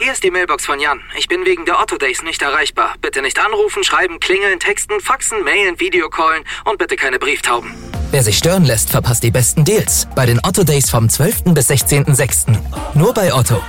Hier ist die Mailbox von Jan. Ich bin wegen der Otto Days nicht erreichbar. Bitte nicht anrufen, schreiben, klingeln, texten, faxen, mailen, Videocallen und bitte keine Brieftauben. Wer sich stören lässt, verpasst die besten Deals. Bei den Otto Days vom 12. bis 16.06. Nur bei Otto.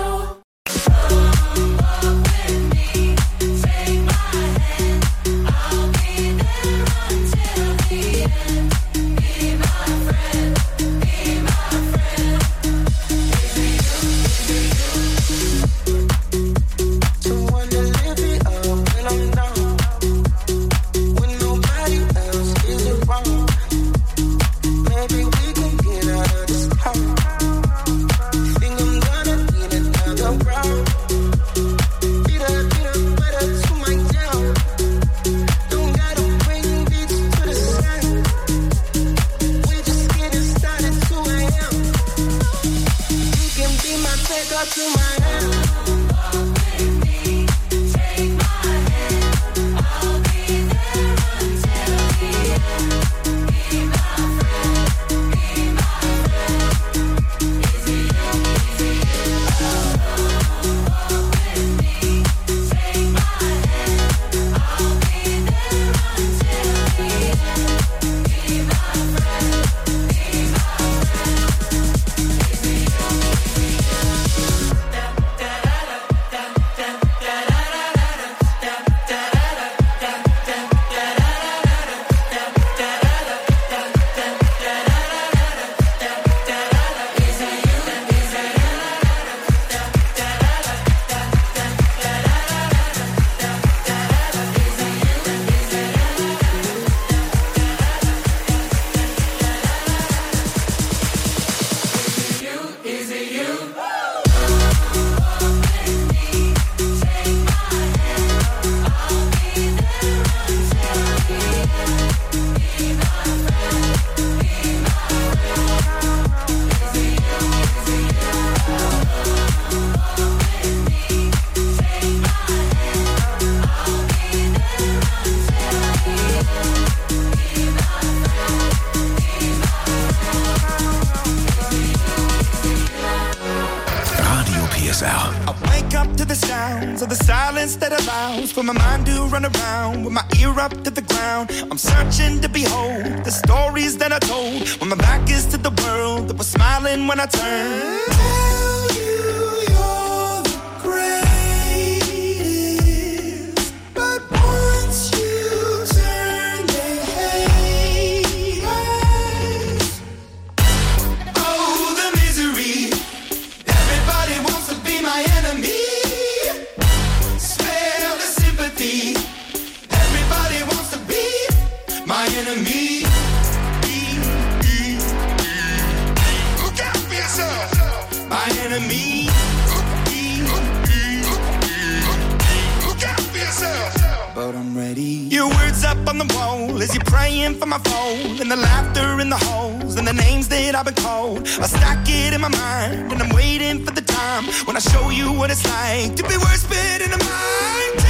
For my mind to run around with my ear up to the ground. I'm searching to behold the stories that I told when my back is to the world that was smiling when I turned. Tell you you're the greatest, but once you turn they hate us. Oh, the misery. Everybody wants to be my enemy. Everybody wants to be my enemy. Look out for yourself. My enemy. Look out for yourself. But I'm ready. Your words up on the wall as you're praying for my phone, and the laughter in the holes and the names that I've been called. I stack it in my mind and I'm waiting for the time when I show you what it's like to be worse fit in the mind.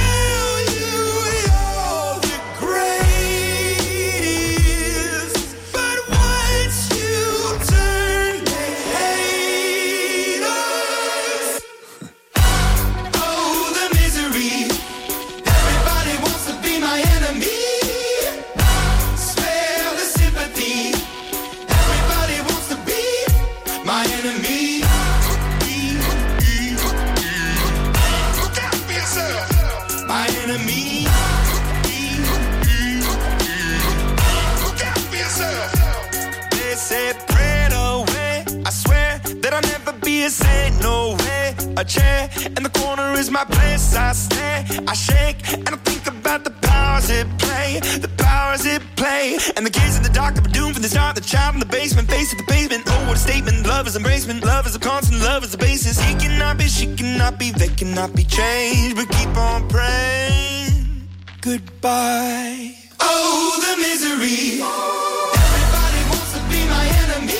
Say no way, a chair in the corner is my place. I stay, I shake, and I think about the powers it play, the powers it play. And the kids in the dark that were doomed from the start. The child in the basement, face of the pavement. Oh, what a statement! Love is embracement, love is a constant, love is a basis. He cannot be, she cannot be, they cannot be changed. But keep on praying. Goodbye. Oh, the misery. Everybody wants to be my enemy.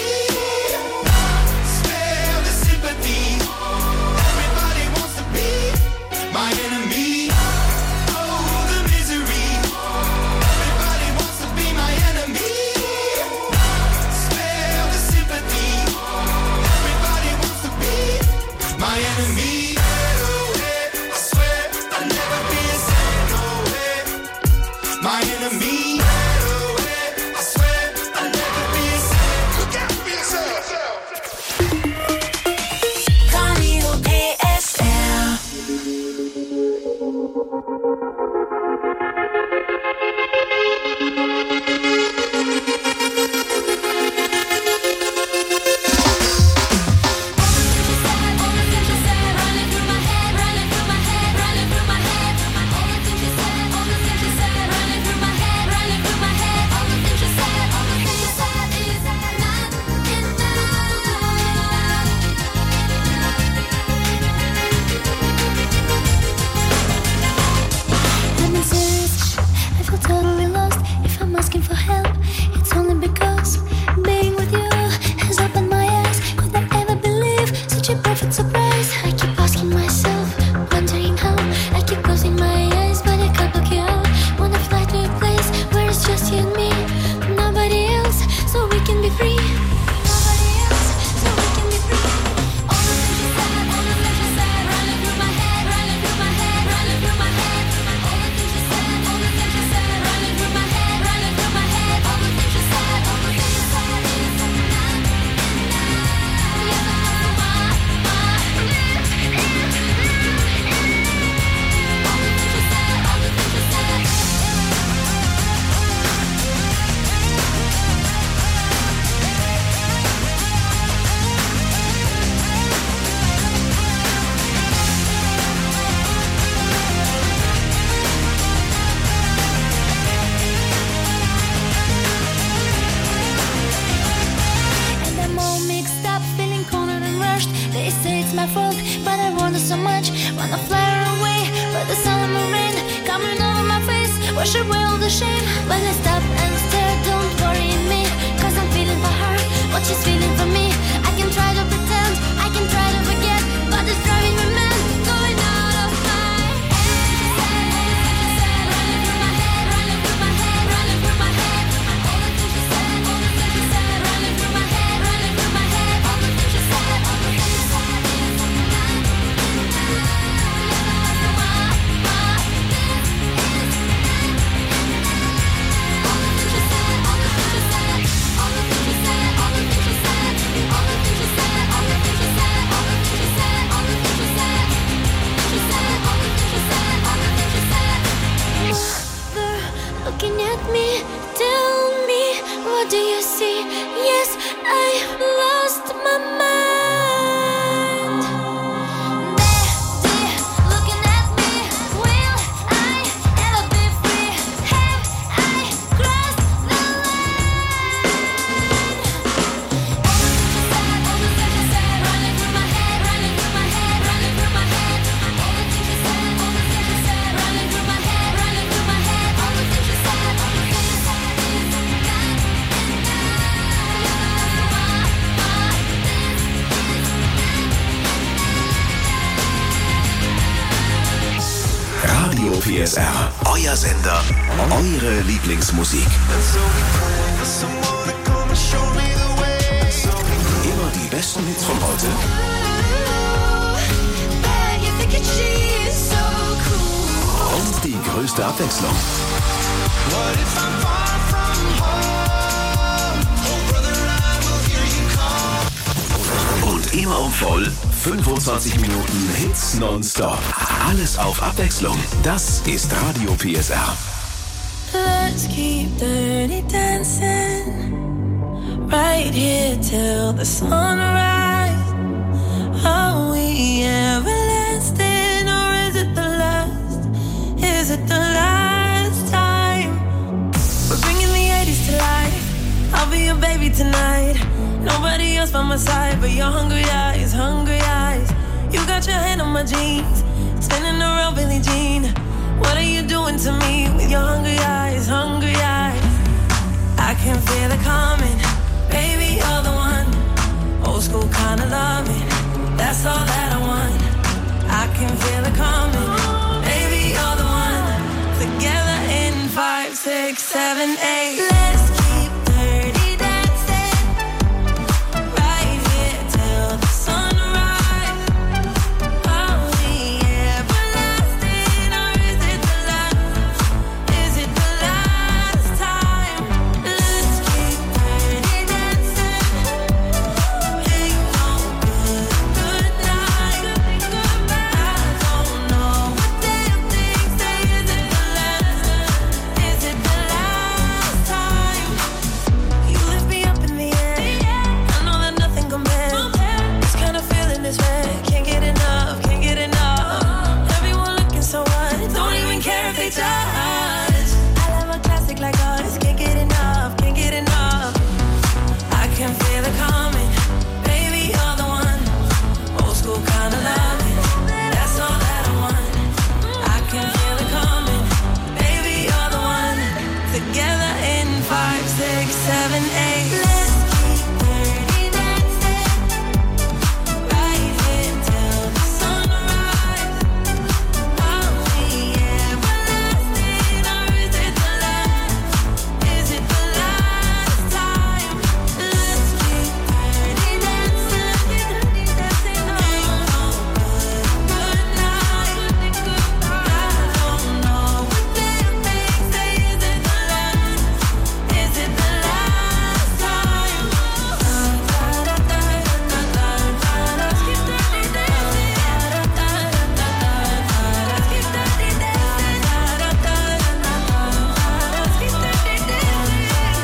My enemy, oh the misery. Everybody wants to be my enemy. Spare the sympathy. Everybody wants to be my enemy. my enemy. I swear I'll never be the same. Look out for yourself. Radio PSR. PSR, euer Sender, eure Lieblingsmusik. Immer die besten Hits von heute. Und die größte Abwechslung. Und immer um voll 25 Minuten Hits nonstop. Alles auf Abwechslung. Das ist Radio PSR. Let's keep dirty dancing right here till the sunrise. Are we everlasting or is it the last? Is it the last time? We're bringing the 80s to life. I'll be your baby tonight. Nobody else by my side but your hungry eyes, hungry eyes. You got your hand on my jeans, spinning around Billie Jean. What are you doing to me with your hungry eyes, hungry eyes? I can feel it coming, baby, you're the one. Old school kind of loving, that's all that I want. I can feel it coming, baby, you're the one. Together in 5, 6, 7, 8. Let's keep dirty dancing right here till the sunrise. Are we everlasting or is it the last? Is it the last? together in 5, 6, 7, 8. Let's keep dirty dancing right here till the sunrise. Are we everlasting or is it the last? Is it the last time? Let's keep dirty dancing. Ain't no good night. I don't know what they think. Say, is it the last? Is it the last time? Let's keep dirty dancing. Let's keep dirty dancing. Let's keep dirty dancing.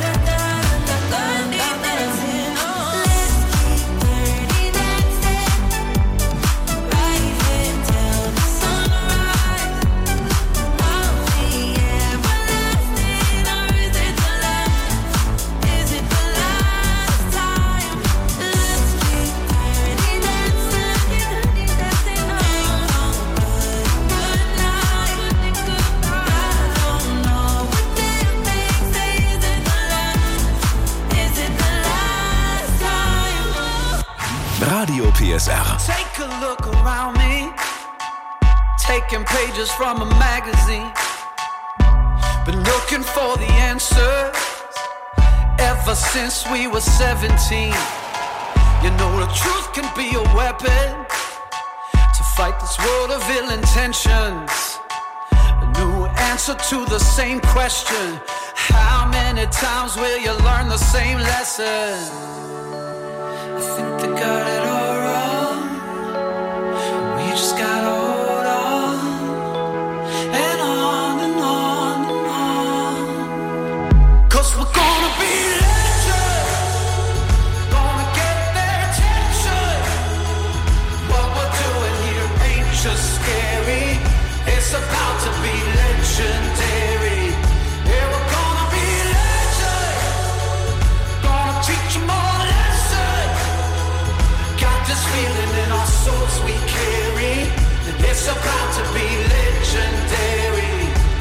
Right here till the sunrise. Are we everlasting or is it the last? Is it the last time? Let's keep dirty dancing. Ain't no good night. I don't know what they think. Say, is it the last? Is it the last time? Radio PSR. Take a look around me, taking pages from a magazine. Been looking for the answers ever since we were 17. You know the truth can be a weapon to fight this world of ill intentions. A new answer to the same question. How many times will you learn the same lesson? I think they got it all wrong. We just gotta hold on and on and on and on. 'Cause we're gonna be legends, gonna get their attention. What we're doing here ain't just scary, it's about to be legendary. Yeah, we're gonna be legends, gonna teach them all a lesson. Got this feeling in our souls we carry, and it's about to be legendary.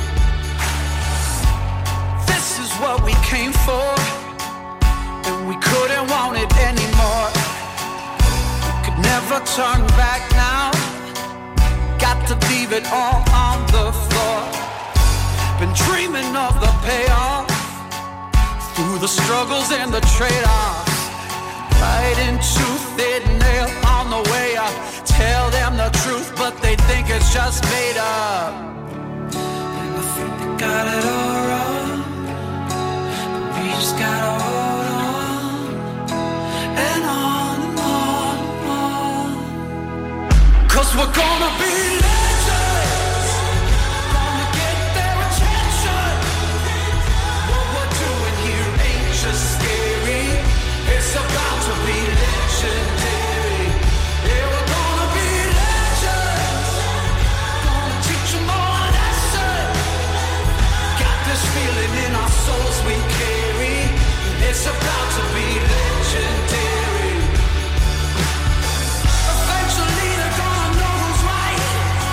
This is what we came for, and we couldn't want it anymore. We could never turn back now, got to leave it all on the floor. Been dreaming of the payoff, through the struggles and the trade-offs. Right into thin nail on the way up. Tell them the truth, but they think it's just made up. And I think they got it all wrong. We just gotta hold on and on and on and on. 'Cause we're gonna be legends, gonna get their attention. What we're doing here ain't just scary, it's about to be legendary. Yeah, we're gonna be legends, gonna teach them all a lesson. Got this feeling in our souls we carry, it's about to be legendary. Eventually they're gonna know who's right,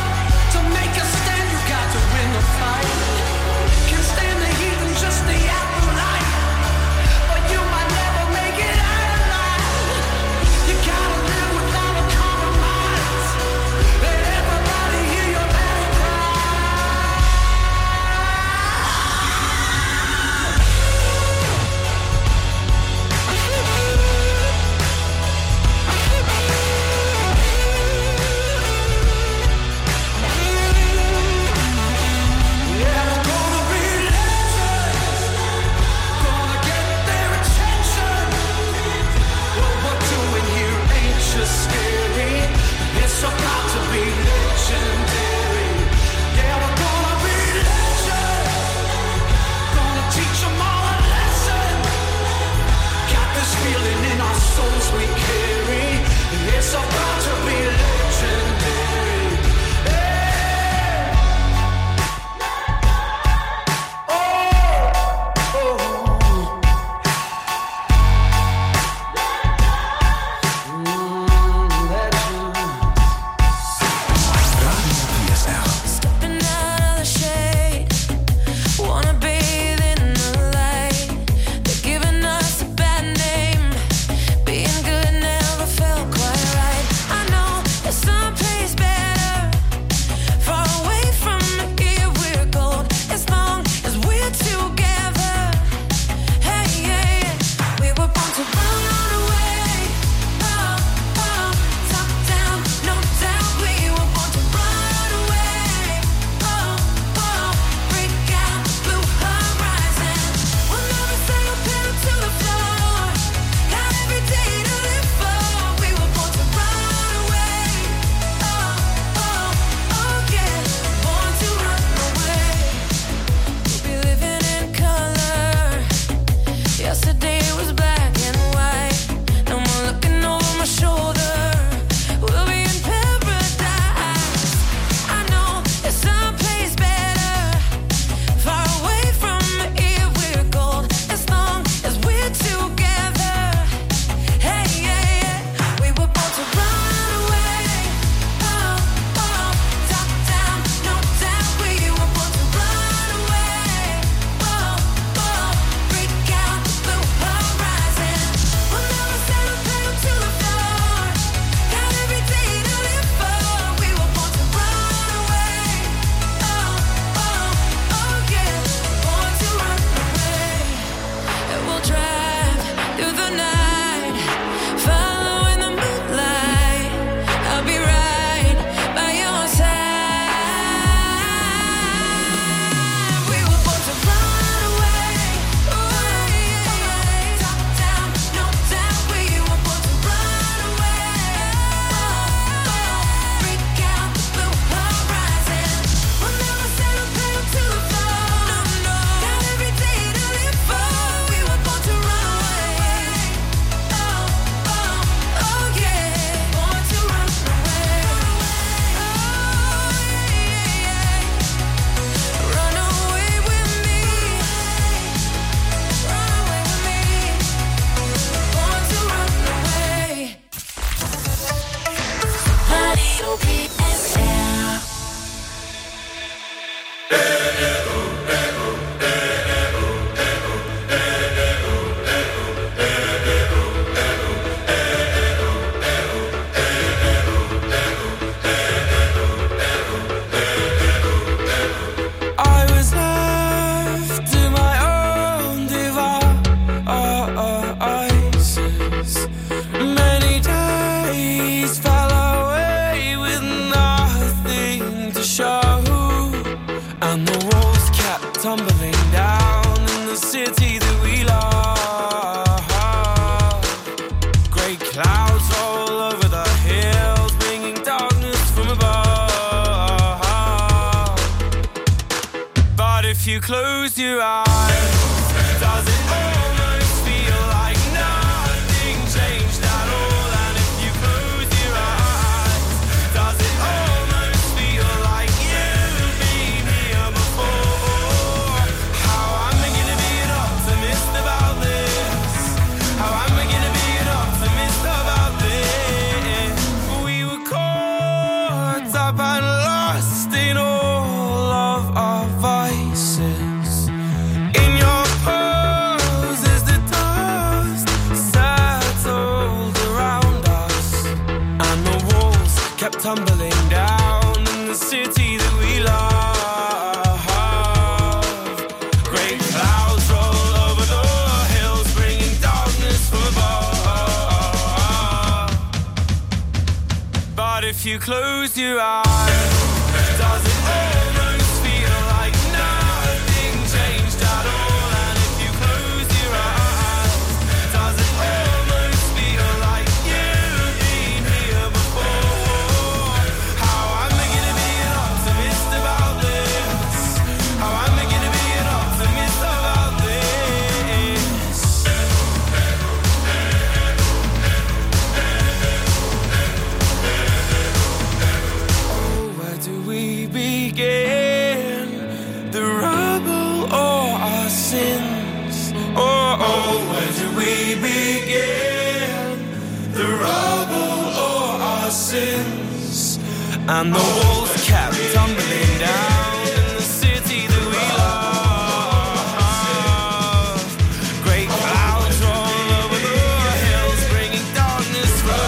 city that we love. Grey clouds roll over the hills, bringing darkness from above. But if you close your eyes, does it almost feel like nothing changed at all? And if you close your eyes, does it almost feel like you've been here before? How am I gonna be an optimist about this? How am I gonna be an optimist about this? We were caught up and lost in all of our vices. In your pose as the dust settled around us, and the walls kept tumbling down in the city that we love. Great clouds roll over the hills, bringing darkness from above. But if you close your eyes, does it almost feel like nothing changed at all? And if you close your eyes, does it almost feel like you've been here before? How am I gonna be an optimist about this? How am I gonna be an optimist about this? Oh, where do we begin? The rubble or our sins? Oh, where do we begin? The rubble or our sins? And the walls kept tumbling down in the city that we love. Great clouds roll over the hills, bringing darkness from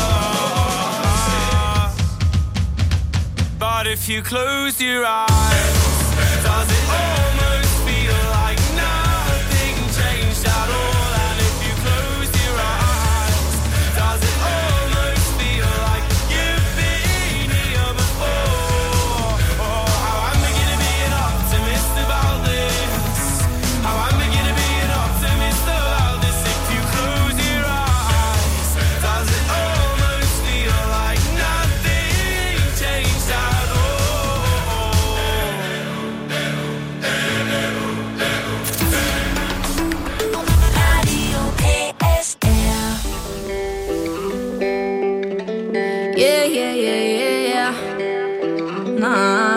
above. But if you close your eyes, does it almost feel like nothing changed at all? And if you close your eyes, does it almost feel like you've been here before? Oh, how am I gonna be an optimist about this? How am I gonna be an optimist about this? If you close your eyes, does it almost feel like nothing changed at all? Radio PSR. Yeah, yeah, yeah, yeah, yeah. Nah.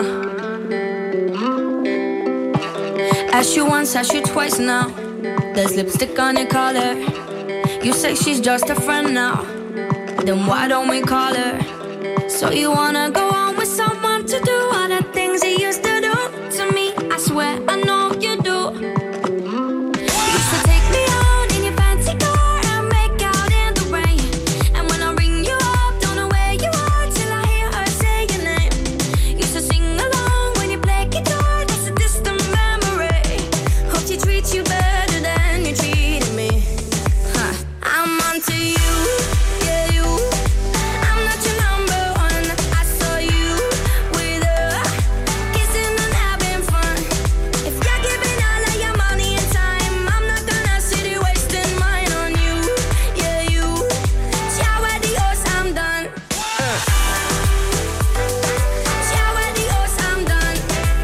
Asked you once, asked you twice now. There's lipstick on your collar. You say she's just a friend now. Then why don't we call her? So you wanna go on with someone to do all the things he used to do to me? I swear I know you do. Used to take me out in your fancy car and make out in the rain. And when I ring you up, don't know where you are till I hear her say your name. Used to sing along when you play guitar, that's a distant memory. Hope she treats you better than you treated me. Huh. I'm onto you, yeah you. I'm not your number one. I saw you with her, kissing and having fun. If you're giving all of your money and time, I'm not gonna sit here wasting mine on you, yeah you. Ciao adios, I'm done. Ciao adios, I'm done.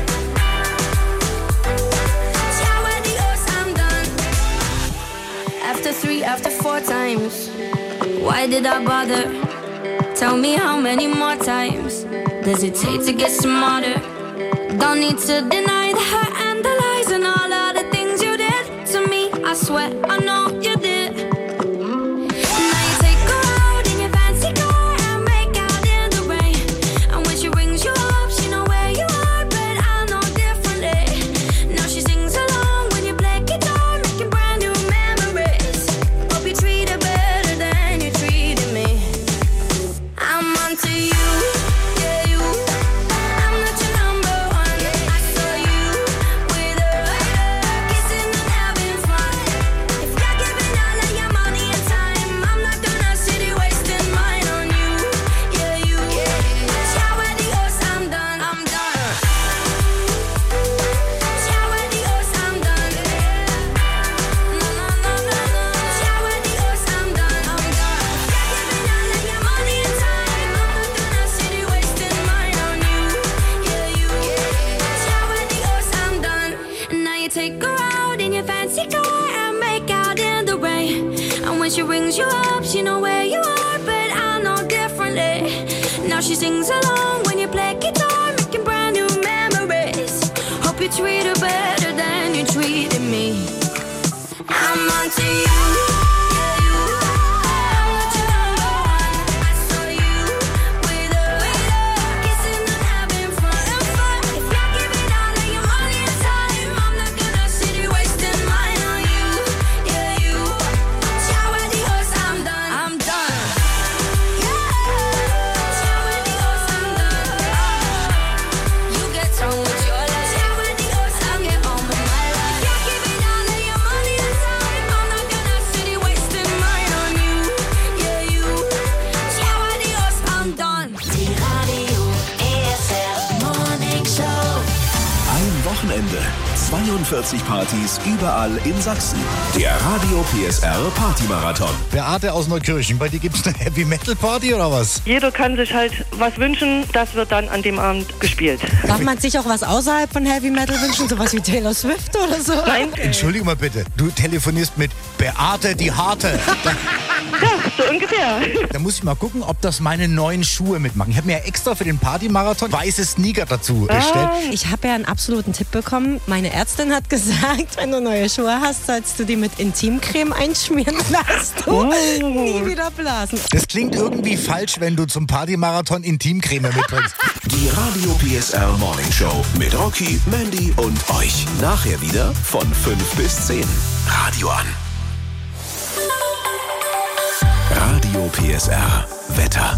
Ciao adios, I'm done. After 3, after 4 times, why did I bother? Tell me how many more times does it take to get smarter? Don't need to deny the hurt and the lies and all of the things you did to me. I swear I know you did. Now you take her out in your fancy car and make out in the rain. And when she rings you up, she know where you are, but I know differently. Now she sings along when you play guitar, making brand new memories. Hope you treat her better than you treated me. I'm onto you, yeah you. I'm not your number one. I saw you with her, kissing and having fun. If you're giving she rings you up, she know where you are, but I know differently. Now she sings along when you play guitar, making brand new memories. Hope you treat her better than you treated me. I'm onto you. Wochenende. 42 Partys überall in Sachsen. Der Radio PSR Partymarathon. Beate aus Neukirchen, bei dir gibt's eine Heavy-Metal-Party oder was? Jeder kann sich halt was wünschen, das wird dann an dem Abend gespielt. Darf man sich auch was außerhalb von Heavy Metal wünschen, sowas wie Taylor Swift oder so? Nein. Entschuldige mal bitte, du telefonierst mit Beate die Harte. Ja, so ungefähr. Da muss ich mal gucken, ob das meine neuen Schuhe mitmachen. Ich habe mir ja extra für den Partymarathon weiße Sneaker dazu bestellt. Ich habe ja einen absoluten Tipp bekommen. Meine Ärztin hat gesagt, wenn du neue Schuhe hast, sollst du die mit Intimcreme einschmieren, darfst du nie wieder blasen. Das klingt irgendwie falsch, wenn du zum Partymarathon Intimcreme mitbringst. Die Radio PSR Morning Show mit Rocky, Mandy und euch. Nachher wieder von 5 bis 10. Radio an. Radio PSR Wetter.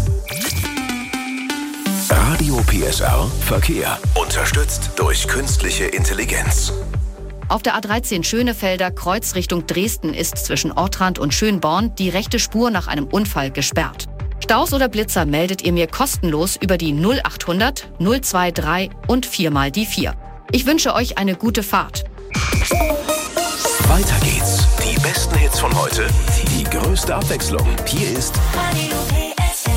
Radio PSR Verkehr. Unterstützt durch künstliche Intelligenz. Auf der A13 Schönefelder Kreuz Richtung Dresden ist zwischen Ortrand und Schönborn die rechte Spur nach einem Unfall gesperrt. Staus oder Blitzer meldet ihr mir kostenlos über die 0800 023 und 4 die 4. Ich wünsche euch eine gute Fahrt. Weiter geht's. Die besten Hits von heute, die größte Abwechslung. Hier ist Radio PSR.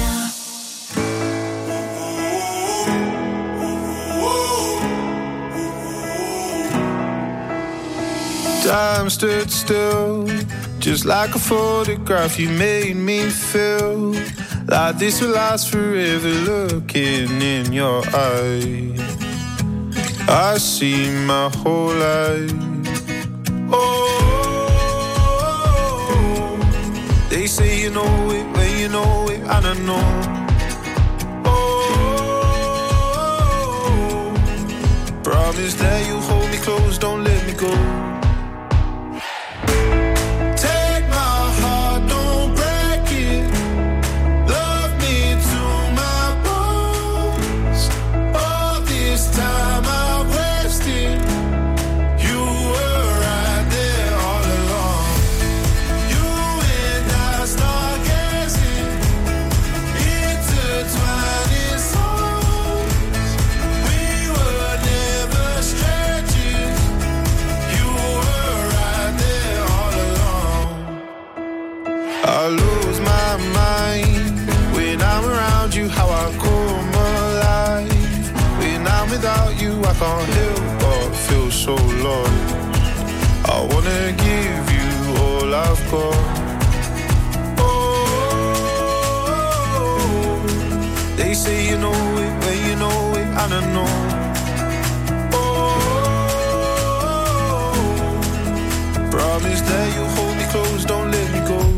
Time stood still, just like a photograph. You made me feel like this will last forever. Looking in your eyes, I see my whole life. Oh, they say you know it when you know it, and I know. Oh, promise that you hold me close, don't let me go. I lose my mind when I'm around you, how I come alive. When I'm without you, I can't help but feel so lost. I wanna give you all I've got. Oh, they say you know it when you know it, and I know. Oh, promise that you hold me close, don't let me go.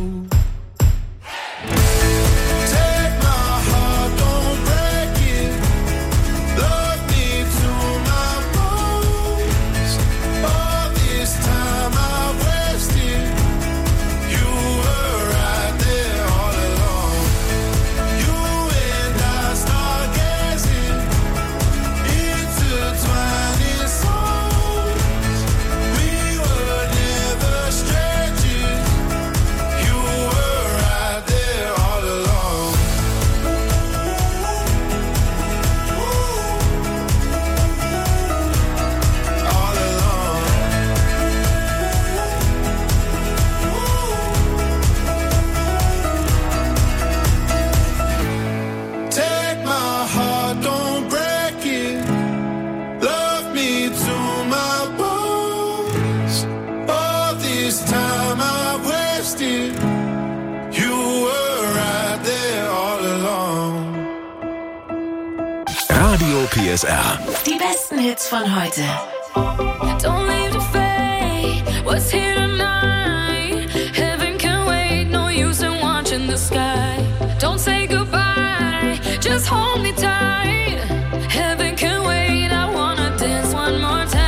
PSR. Die besten Hits von heute. Don't leave the fate. What's here tonight? Heaven can wait. No use in watching the sky. Don't say goodbye. Just hold me tight. Heaven can wait. I wanna dance one more time.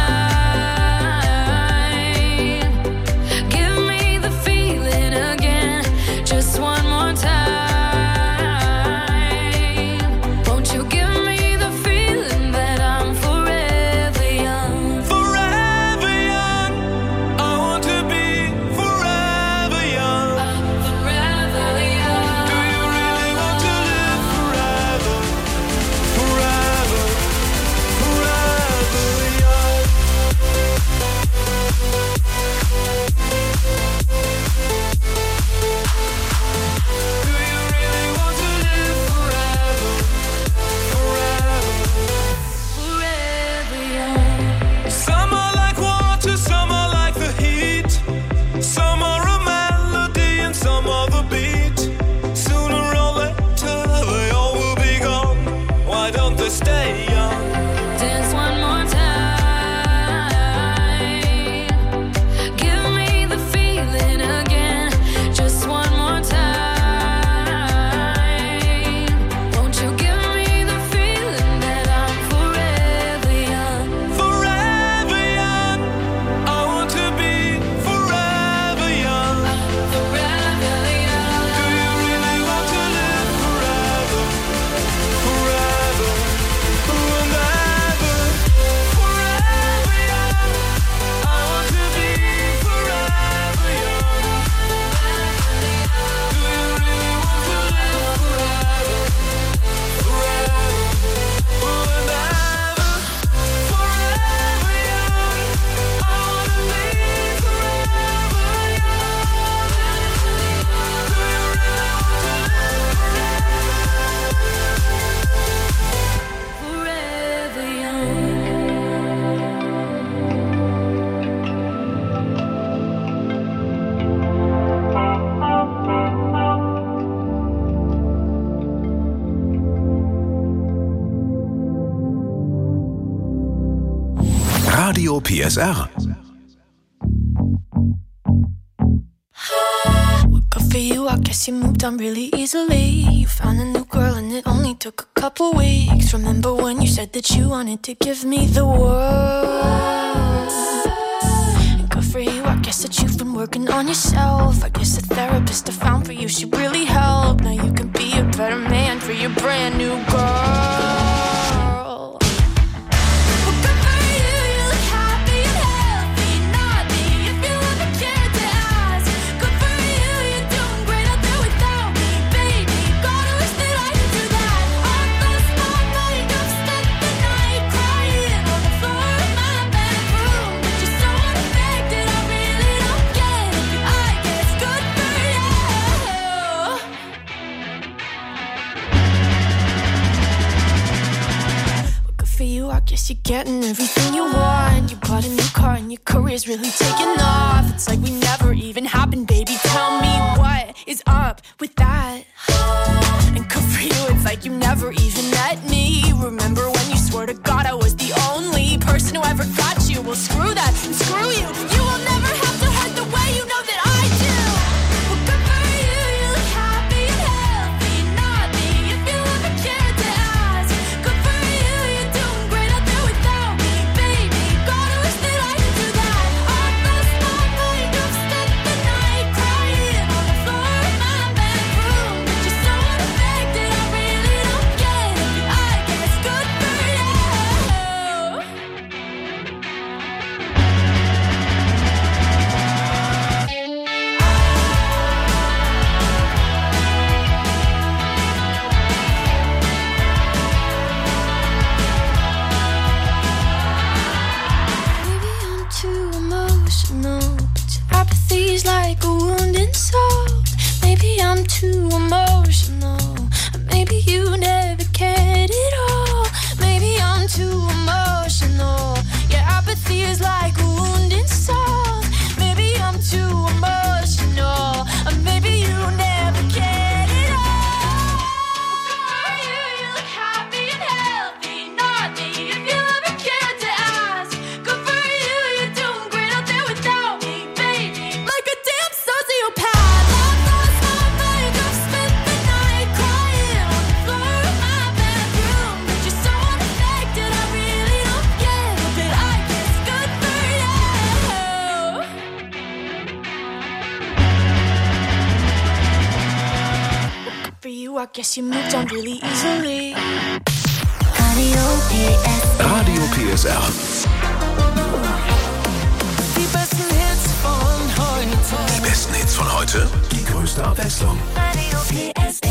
Give me the feeling again. Just one more time. Won't you give me the feeling that I'm forever young? Forever young. I want to be forever young. Forever young. Do you really want to live forever? Forever, forever young. Do you really want to live forever? Forever. Forever young. Some are like water, some are like the heat. Some are a melody and some are the beat. Sooner or later they all will be gone. Why don't they stay young? Dance one more time. Give me the feeling again. Just one more time. Won't you give me the feeling that I'm forever young? Forever young. I want to be forever young. Forever young. Do you really want to live forever? Forever, and ever. Forever young. I want to be forever young. Do you really want to live forever? Forever, and ever. Forever young. I want to be forever young. Do you really want to live Forever young. Radio PSR. Good for you, I guess you moved on really easily. You found a new girl and it only took a couple weeks. Remember when you said that you wanted to give me the world? And good for you, I guess that you've been working on yourself. I guess the therapist I found for you, she really helped. Now you can be a better man for your brand new girl. Well, good for you, you look happy and healthy, not me. If you ever cared to ask, good for you, you're doing great out there without me, baby. Gotta wish that I could do that. I lost my makeup, spent the night crying on the floor of my bedroom. But you're so unaffected, I really don't get it. I guess good for you. Well, good for you, I guess you're getting everything you want. You bought a new car and your career's really taking off. It's like we never even happened, baby. Tell me what is up with that? And good for you, it's like you never even met me. Remember when you swore to God I was the only person who ever got you? Well, screw that and screw you. You will never have to hurt the way you know that I do. Well, good for you, you look happy and healthy, not me. If you ever cared to ask, good for you, you're doing great out there without me, baby. Gotta wish that I could do that. I lost my makeup, spent the night crying on the floor of my bedroom. But you're so unaffected, I really don't get it. I guess good for you. Maybe I'm too emotional, but your apathy's like a wounded soul. Maybe I'm too emotional, or maybe you never cared at all. Maybe I'm too emotional, your apathy is like a wounded soul. Maybe I'm too emotional, or maybe you never cared at all. You look happy and healthy, not me. I guess you moved on really easily. Radio PSR. Die besten Hits von heute. Die besten Hits von heute. Die größte Abwechslung. Radio PSR.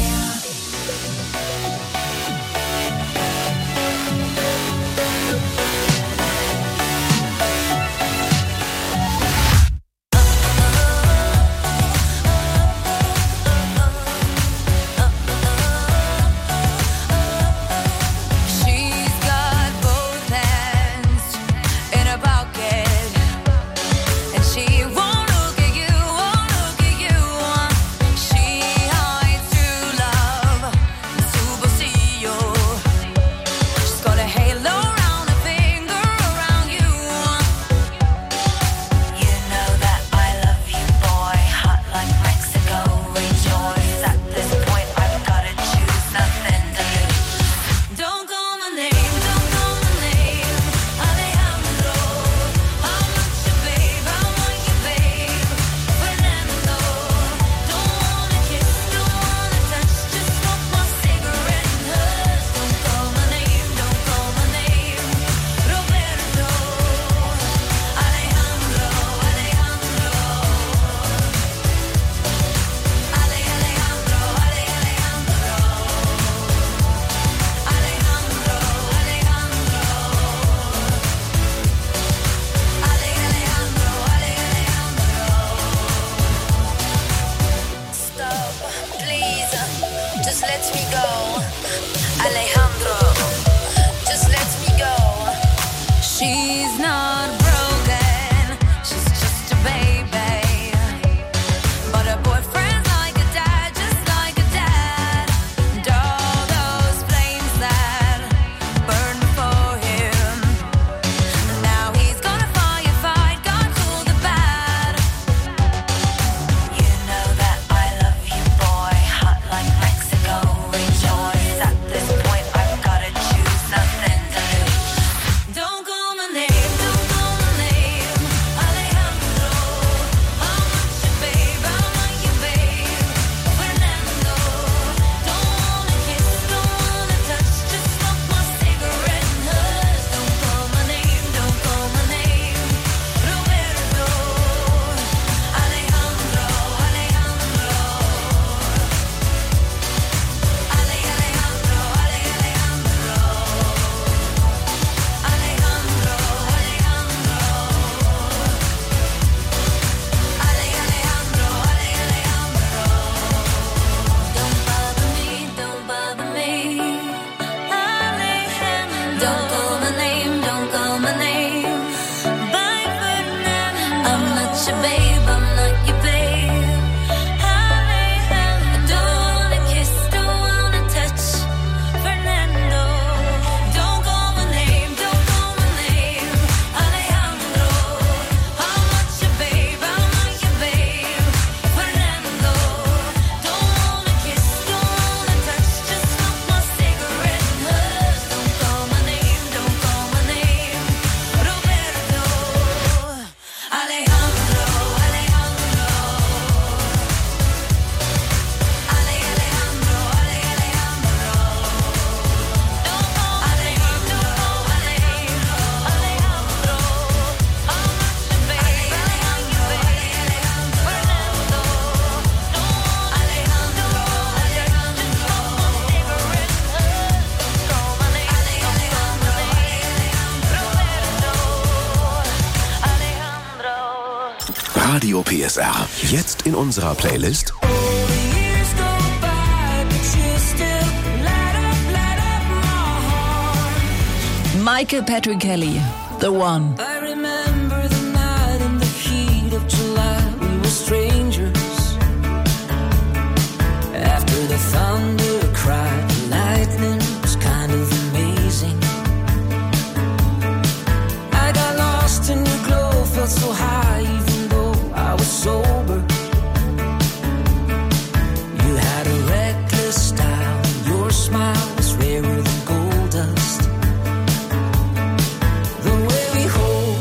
Radio PSR. Jetzt in unserer Playlist Michael Patrick Kelly, The One. I remember the night in the heat of July. We were strangers. After the thunder cried, the lightning was kind of amazing. I got lost in your glow, felt so high even though I was sober. You had a reckless style, your smile was rarer than gold dust. The way we hold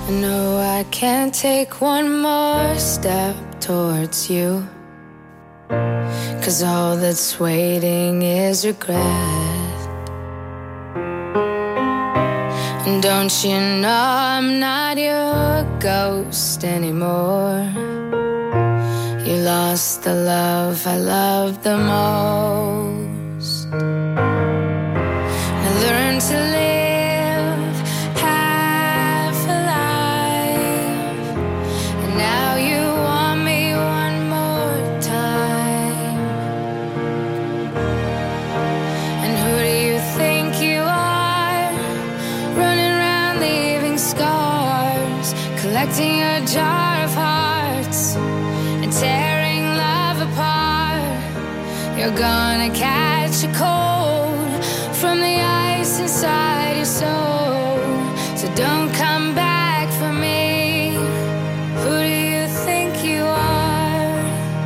I know I can't take one more step towards you, 'cause all that's waiting is regret. And don't you know I'm not your ghost anymore? You lost the love I loved the most. I learned to live half alive, and now you want me one more time. And who do you think you are, running around leaving scars, collecting a jar of hearts and tearing love apart? You're gonna catch a cold from the ice inside your soul, so don't come back for me. Who do you think you are?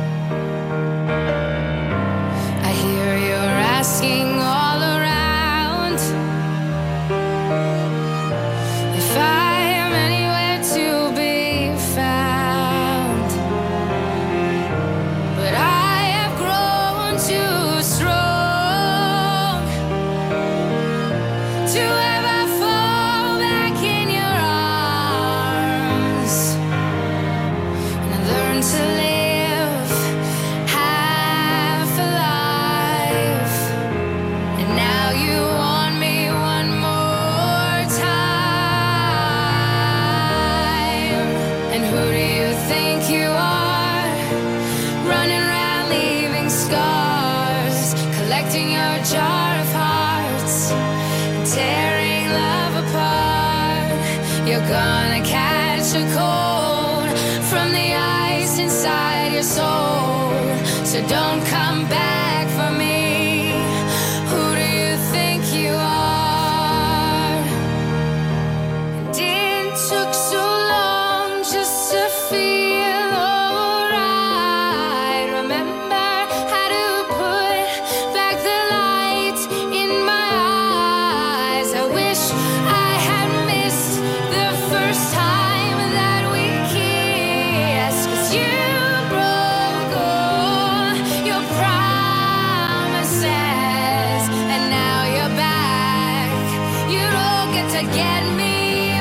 I hear you're asking all around if I am anywhere to be found, but I have grown too strong to ever fall back in your arms. And I learned to live half alive, and now you want me one more time. And who do you think you are, running around leaving scars, collecting your jar of hearts, tearing love apart? You're gonna catch a cold from the ice inside your soul, so don't come back for me. Who do you think you are? It took so long just to feel alright. Remember how to put back the light in my eyes. I wish I had missed the first time that we kissed, 'cause you broke all your promises, and now you're back. You don't get to get me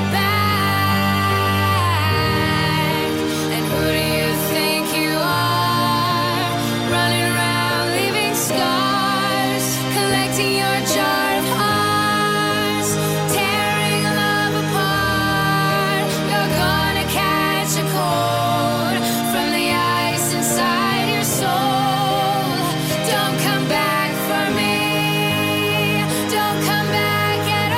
back. And who do you think you are, running around leaving scars, collecting your jar of hearts, tearing love apart? You're gonna catch a cold from the ice inside your soul. Don't come back for me. Don't come back at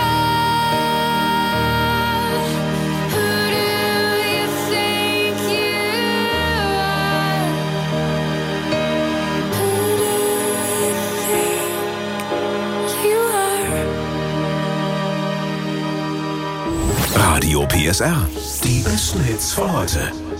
all. Who do you think you are? Who do you think you are? Radio PSR. Die besten Hits von heute.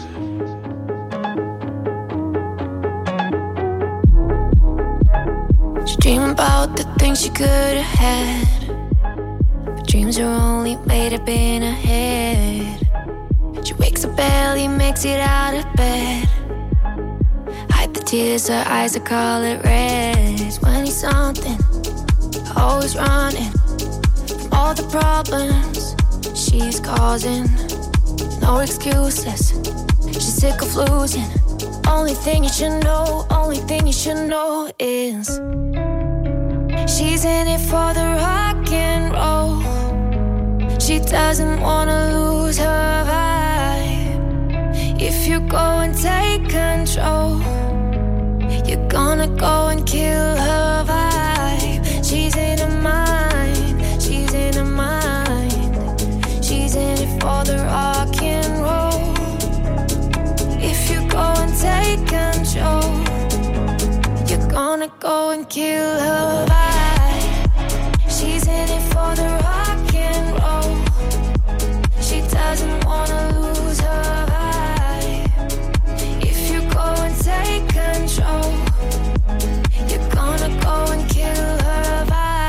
She dream about the things she could have had, but dreams are only made up in her head. She wakes up early, makes it out of bed, hide the tears, her eyes are color red. 20 something, always running from all the problems she's causing. No excuses, she's sick of losing. Only thing you should know, only thing you should know is she's in it for the rock and roll. She doesn't wanna lose her vibe. If you go and take control, you're gonna go and kill her vibe. She's in her mind, she's in her mind. She's in it for the rock and roll. If you go and take control, you're gonna go and kill her vibe. She's in it for the rock and roll. She doesn't wanna lose her vibe. If you go and take control, you're gonna go and kill her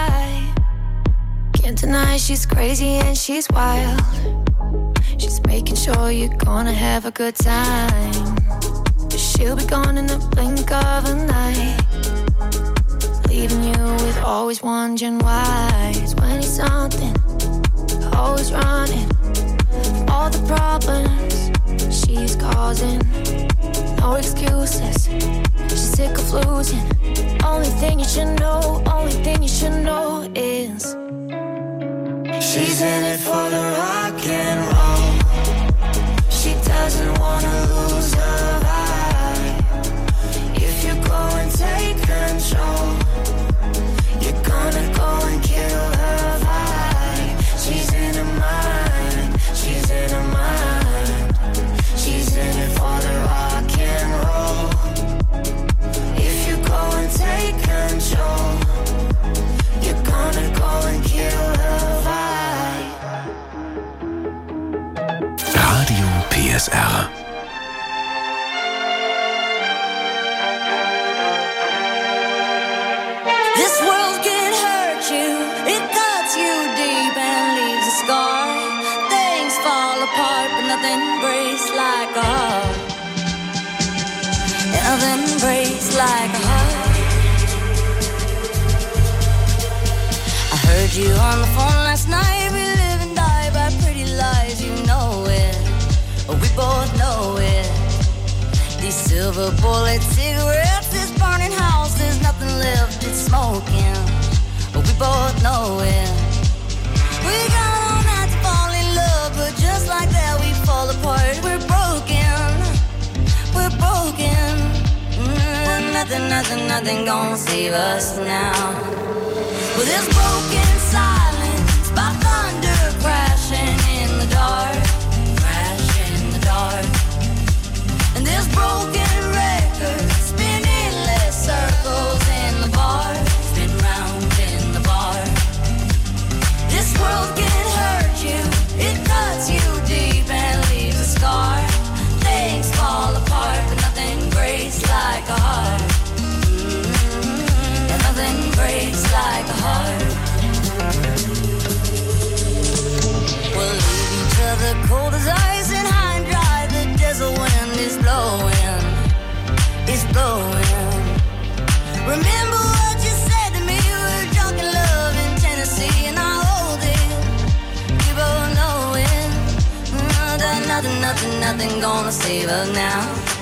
vibe. Can't deny she's crazy and she's wild. She's making sure you're gonna have a good time. But she'll be gone in the blink of an eye, leaving you with always wondering why. 20-something, always running from all the problems she's causing. No excuses, she's sick of losing. Only thing you should know, only thing you should know is she's in it for the rock and roll. She doesn't wanna lose her vibe. If you go and take control, you're gonna go and kill her vibe. She's in her mind, she's in her mind. She's in it for the rock and roll. If you go and take control, you're gonna go and kill her vibe. Radio PSR. This world can hurt you, it cuts you deep and leaves a scar. Things fall apart, but nothing breaks like a heart. Nothing breaks like a heart. I heard you on the phone last night. We live and die by pretty lies, you know it. We both know it. These silver bullet cigarettes, this burning house, there's nothing left, it's smoking. We both know it. We got all night to fall in love, but just like that we fall apart. We're broken, we're broken. Nothing gonna save us now. With this broken silence, by thunder crashing in the dark, crashing in the dark. And this broken record spinning endless circles in the bar, spin round in the bar. This world can hurt you, it cuts you deep and leaves a scar. Things fall apart, but nothing breaks like a heart. And nothing breaks like a heart. We'll leave each other cold as ice and high and dry. The desert wind is blowing, it's blowing. Remember what you said to me, we were drunk in love in Tennessee, and I hold it, we both know it. Nothing gonna save us now.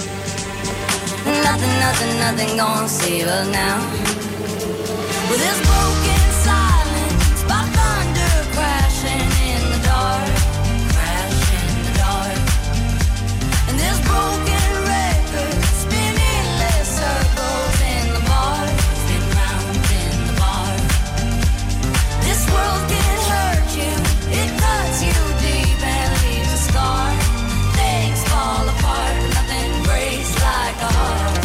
Nothing gonna save us now. With this broken silence, by thunder crashing in the dark, crashing in the dark. And this broken record spinning endless circles in the bar, spin round in the bar. This world can hurt you, it cuts you deep and leaves a scar. Things fall apart, but nothing breaks like a heart.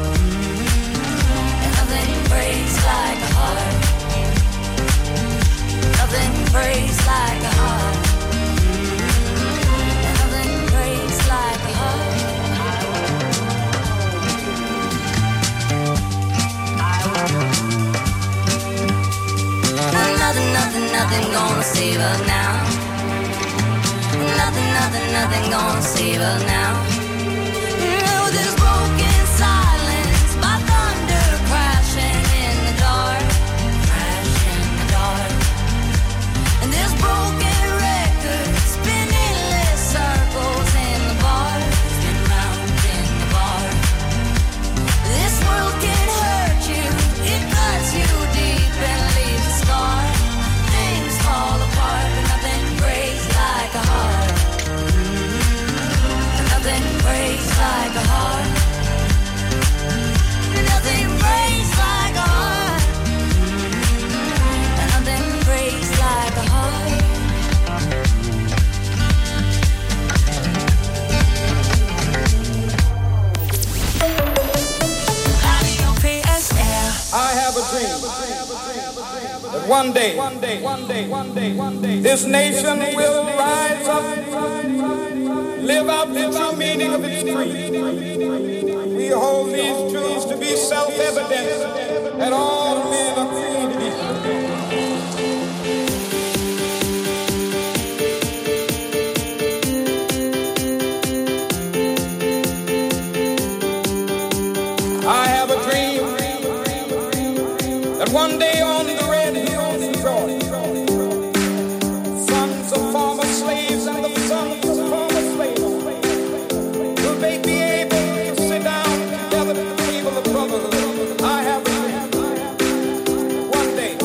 And nothing breaks like a heart. Nothing breaks like a heart. And nothing breaks like a heart. Nothing gonna save us now. Nothing gonna save us now. With this broken silence, by thunder crashing in the dark, crashing in the dark. And this broken record spinning endless circles in the bar, spin round in the bar. This world can hurt you, it cuts you deep and leaves a scar. Things fall apart, but nothing breaks like a heart. Nothing breaks like a heart. Nothing breaks like a heart. Nothing breaks like a heart. I have a dream that one day, this nation will rise up, live out the true meaning of its creed. We hold these truths to be self-evident, that all men are created equal. one day on the red hills of Georgia, sons of former slaves and the sons of former slaves, will they be able to sit down together at the table of brotherhood? I have a dream. One day.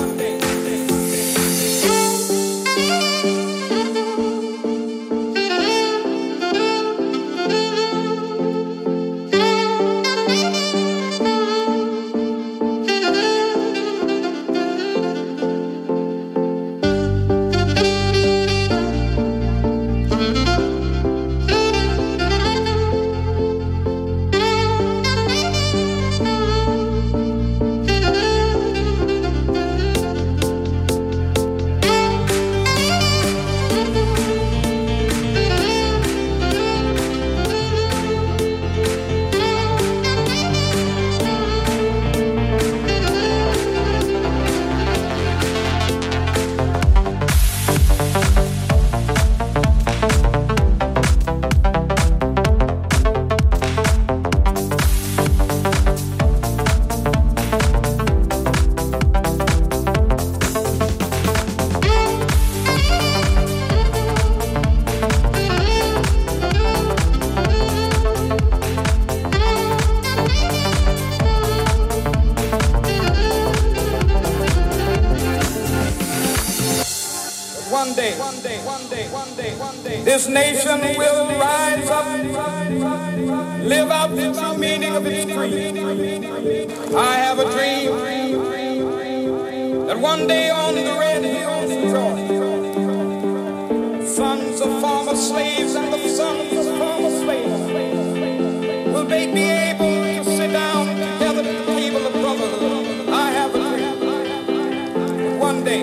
This nation will rise up, live out the true meaning of its creed. I have a dream that one day on the red hills of Georgia, sons of former slaves and the sons of former slaves, will they be able to sit down together at the table of brotherhood? I have a dream that one day.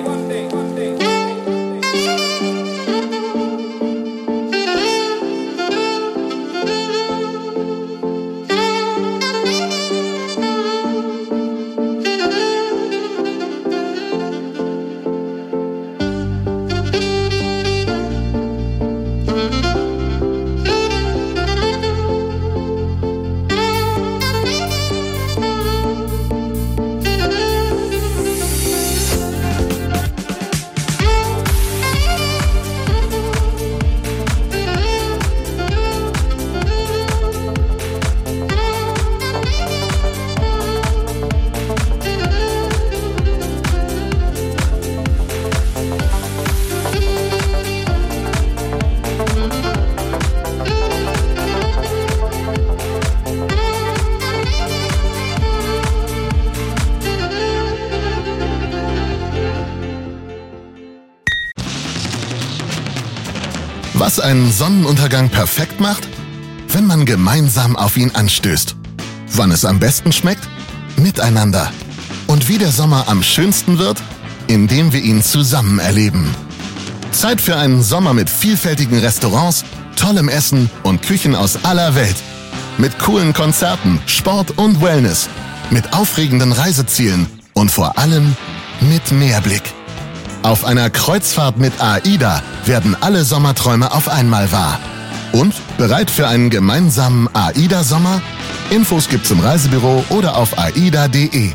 Was einen Sonnenuntergang perfekt macht? Wenn man gemeinsam auf ihn anstößt. Wann es am besten schmeckt? Miteinander. Und wie der Sommer am schönsten wird? Indem wir ihn zusammen erleben. Zeit für einen Sommer mit vielfältigen Restaurants, tollem Essen und Küchen aus aller Welt. Mit coolen Konzerten, Sport und Wellness. Mit aufregenden Reisezielen und vor allem mit Meerblick. Auf einer Kreuzfahrt mit AIDA werden alle Sommerträume auf einmal wahr. Und bereit für einen gemeinsamen AIDA-Sommer? Infos gibt's im Reisebüro oder auf aida.de.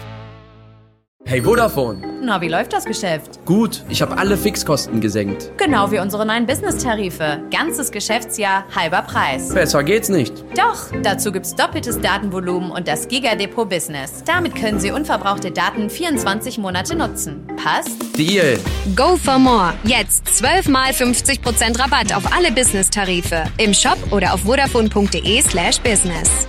Hey Vodafone. Na, wie läuft das Geschäft? Gut, ich habe alle Fixkosten gesenkt. Genau wie unsere neuen Business-Tarife. Ganzes Geschäftsjahr, halber Preis. Besser geht's nicht. Doch, dazu gibt's doppeltes Datenvolumen und das Giga-Depot Business. Damit können Sie unverbrauchte Daten 24 Monate nutzen. Passt? Deal. Go for more. Jetzt 12 mal 50% Rabatt auf alle Business-Tarife. Im Shop oder auf vodafone.de/business.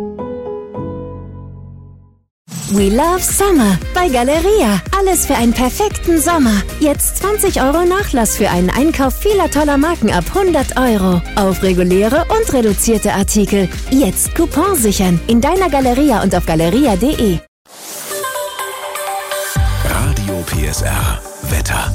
We love Summer bei Galeria. Alles für einen perfekten Sommer. Jetzt 20 € Nachlass für einen Einkauf vieler toller Marken ab 100 €. Auf reguläre und reduzierte Artikel. Jetzt Coupon sichern. In deiner Galeria und auf galeria.de. Radio PSR Wetter.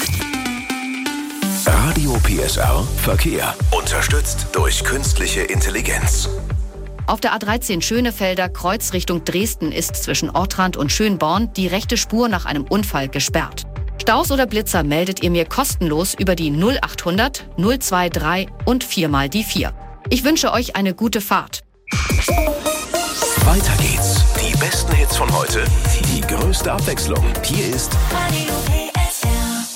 Radio PSR Verkehr. Unterstützt durch künstliche Intelligenz. Auf der A13 Schönefelder Kreuz Richtung Dresden ist zwischen Ortrand und Schönborn die rechte Spur nach einem Unfall gesperrt. Staus oder Blitzer meldet ihr mir kostenlos über die 0800 023 und 4 mal die 4. Ich wünsche euch eine gute Fahrt. Weiter geht's. Die besten Hits von heute, die größte Abwechslung. Hier ist Radio PSR.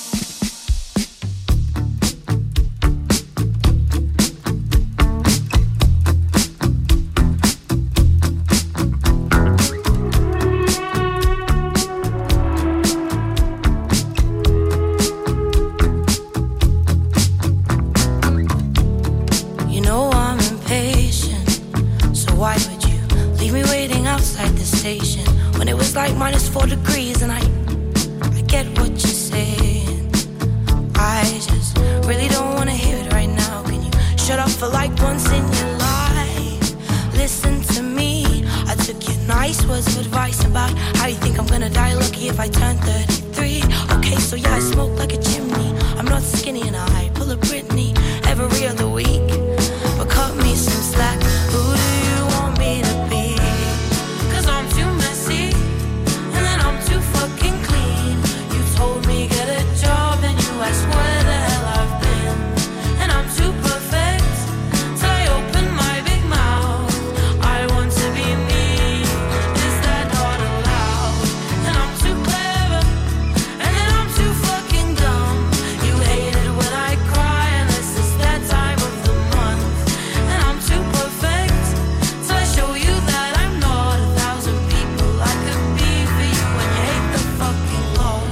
You know I'm impatient, so why would you leave me waiting outside the station when it was like -4 degrees? And I get what you're saying. I just really don't wanna hear it right now. Can you shut up for like once in your life? Listen to me. I took your nice words of advice about how you think I'm gonna die lucky if I turn 33. Okay, so yeah, I smoke like a chimney. I'm not skinny and I pull a Britney every other week. But cut me some slack. Who do you want me to be? 'Cause I'm too messy and then I'm too fucking clean. You told me get a job and you asked where the hell I've been. And I'm too perfect till I open my big mouth. I want to be me. Is that not allowed? And I'm too clever and then I'm too fucking dumb. You hate it when I cry unless it's that time of the month. And I'm too perfect till I show you that I'm not 1,000 people I could be for you. And you hate the fucking Lord.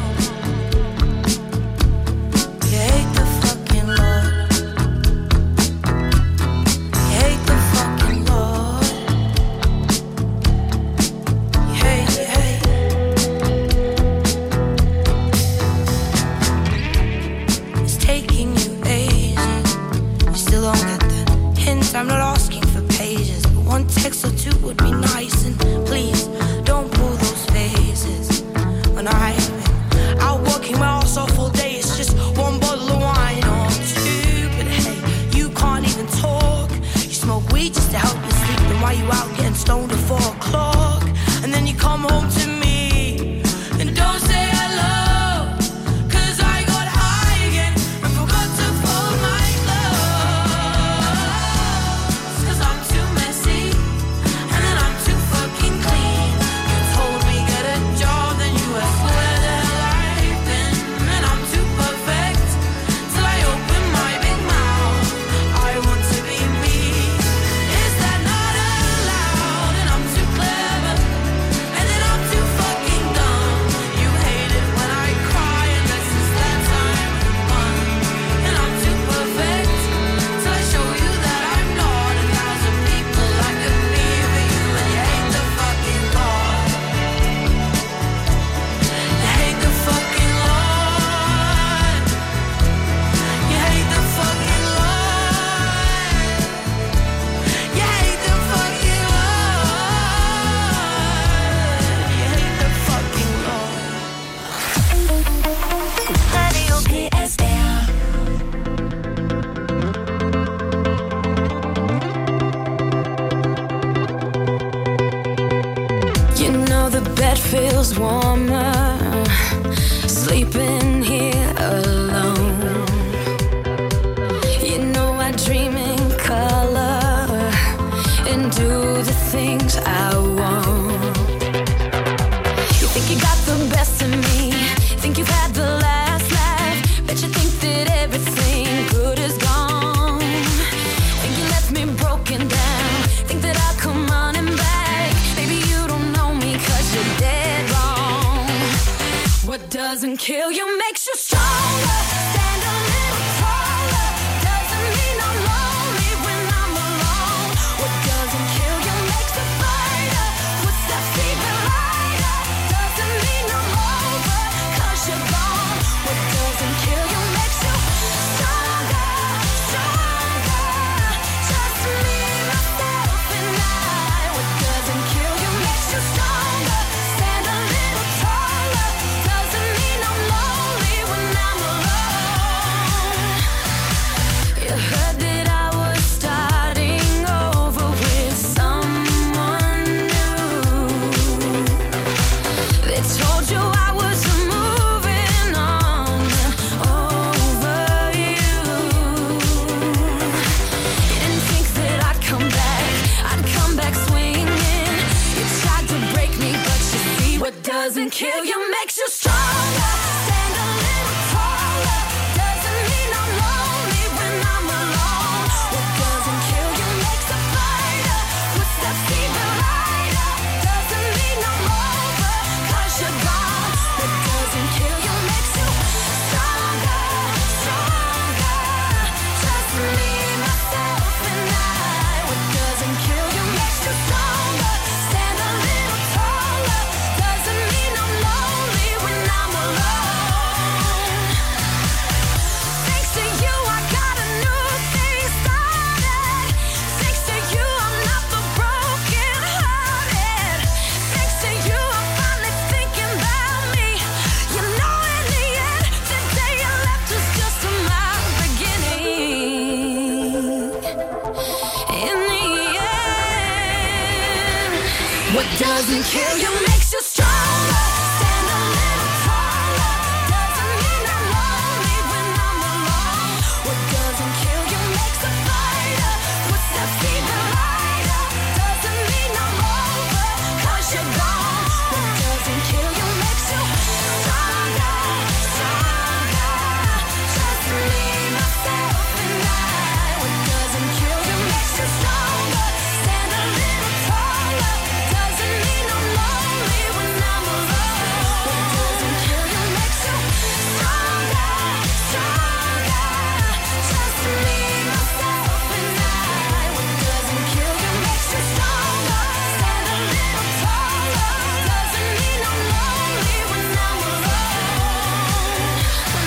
You hate the fucking Lord. You hate the fucking Lord. You hate. It's taking you ages. You still don't get the hint. I'm not asking for pages, but one text or two would be nice. And please don't pull those faces when I've been out working my ass off all day. It's just one bottle of wine or two, but hey, you can't even talk. You smoke weed just to help you sleep. Then why you out getting stoned at 4 o'clock? And then you come home to me and don't say hello. 'Cause I got high again and forgot to fold my clothes. 'Cause I'm too messy and then I'm too fucking clean. You told me get a job, then you asked where the hell I've been. And I'm too perfect till I open my big mouth. I want to be me. Is that not allowed? And I'm too clever and then I'm too fucking dumb. You hate it when I cry unless it's that time of the month. And I'm too perfect till I show you that I'm not 1,000 people I could be for you. And you hate the fucking Lord. You hate the fucking Lord. You hate the fucking Lord. You hate the fucking Lord. You hate the fucking Lord. Radio PSR. You know the bed feels warmer sleeping here alone. You know I dream in color and do the things I want. You think you got the best of me, think you've had the last laugh, bet you think that everything good is gone. Think you left me broken down, think that I'll come running back. Maybe you don't know me 'cause you're dead wrong. What doesn't kill you makes you stronger. Stand a little taller. Doesn't mean I'm lonely when I'm alone. What doesn't kill you makes a fighter. Footsteps even lighter. Doesn't mean I'm over 'cause you're gone. What doesn't kill you makes you stronger, stronger. Just me, myself, and I. What doesn't kill you makes you stronger. Stand a little taller. Doesn't mean I'm lonely when I'm alone. What doesn't kill you makes you stronger. Stand a little taller. Doesn't mean I'm lonely when I'm alone. What doesn't kill you makes a fighter. Footsteps even lighter. Doesn't mean I'm over, 'cause you're gone. What doesn't kill you makes you stronger, stronger. Just me, myself, and I. What doesn't kill you makes you stronger. Stand a little taller. Doesn't mean I'm lonely when I'm alone. What doesn't kill you makes you stronger, stronger. Just me, myself, and I. What doesn't kill you makes you stronger. Stand a little taller. Doesn't mean I'm lonely when I'm alone.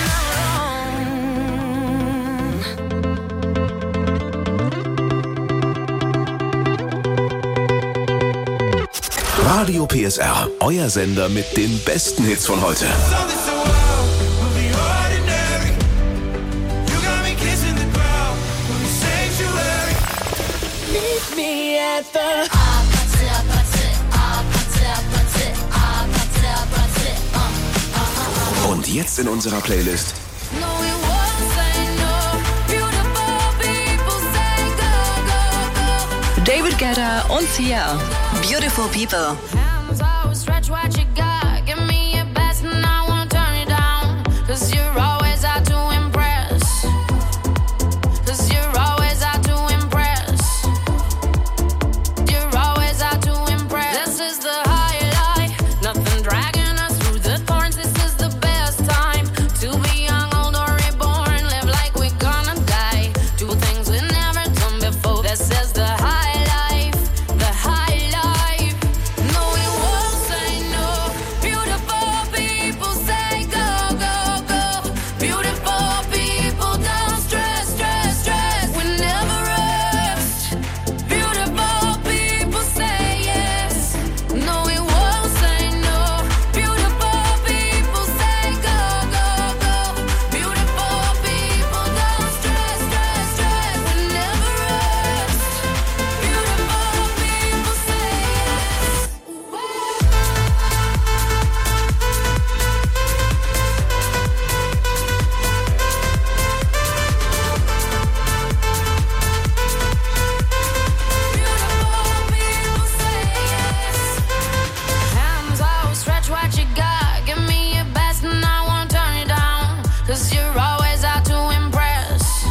Radio PSR, euer Sender mit den besten Hits von heute. Meet me at the Und jetzt in unserer Playlist David Guetta und Sia. Beautiful People. hands out, stretch what you got. Give me your best and I won't turn it down. 'Cause you're always out to impress. 'Cause you're always out to impress. You're always out to impress. This is the highlight. Nothing dragging us through the thorns. This is the best time to be young, old, or reborn. Live like we're gonna die. Do things we've never done before. This is the high life. The high life. No, we won't say no. Beautiful people say go, go, go. Beautiful people don't stress, stress, stress. We never rest. Beautiful people say yes. No, we won't say no. Beautiful people say go, go, go. Beautiful people don't stress, stress, stress. We never rest. Beautiful people say yes. Hands out, stretch what you got. Give me your best and I won't turn it down. 'Cause you're always out to impress.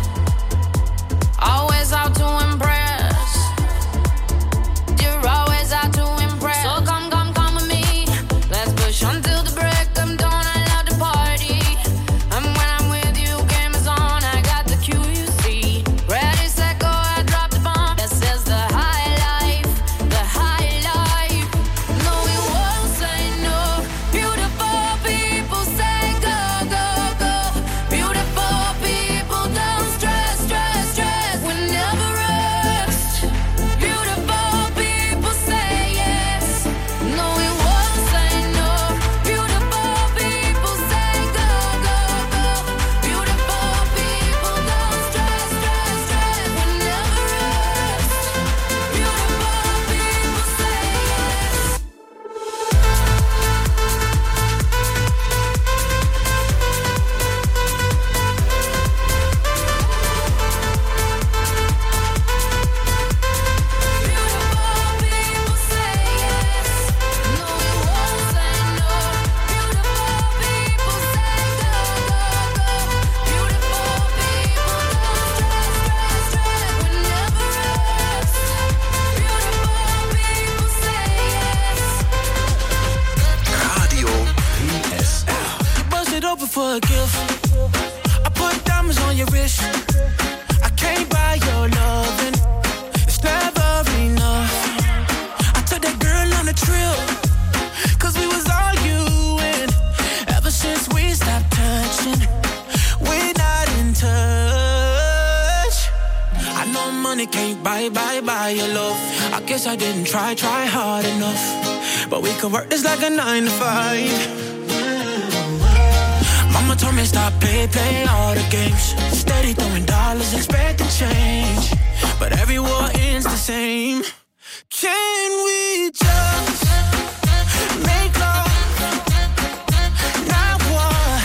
Always out to impress. You're always out to impress. So come, come, come with me. Let's push until the break of dawn. I love to party. And when I'm with you, game is on. I got the cue, you see. Ready, set, go, I drop the bomb. This is the high life. The high life. No, we won't say no. Beautiful people say go, go, go. Beautiful people don't stress, stress, stress. We never rest. Beautiful people say yes. No, we won't say no. Beautiful people say go, go, go. Beautiful people don't stress, stress, stress. We never rest. Beautiful people say yes. Radio PSR. You bust it open for a gift. I put diamonds on your wrist. I can't buy your loving. It's never enough. I took that girl on a trip. 'Cause we was arguing. Ever since we stopped touching, we're not in touch. I know money can't buy your love. I guess I didn't try hard enough. But we can work this like a 9 to 5. Mama told me stop play all the games. Steady throwing dollars, expecting change. But every war ends the same. Can we just make love? Now what?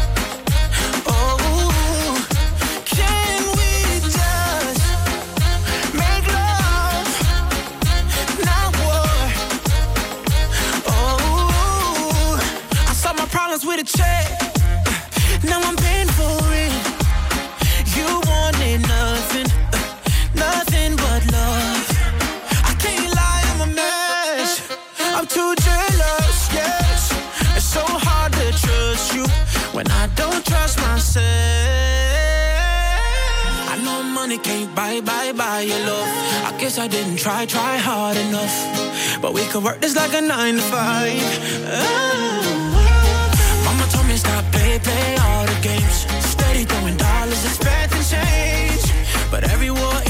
Oh, can we just make love? Now what? Oh, I solved my problems with a check. Now I'm paying for it. You wanted nothing, nothing but love. I can't lie, I'm a mess. I'm too jealous, yes. It's so hard to trust you when I don't trust myself. I know money can't buy your love. I guess I didn't try hard enough. But we could work this like a 9 to 5. Mama told me stop, play all the games. Steady throwing dollars, expecting change. But every war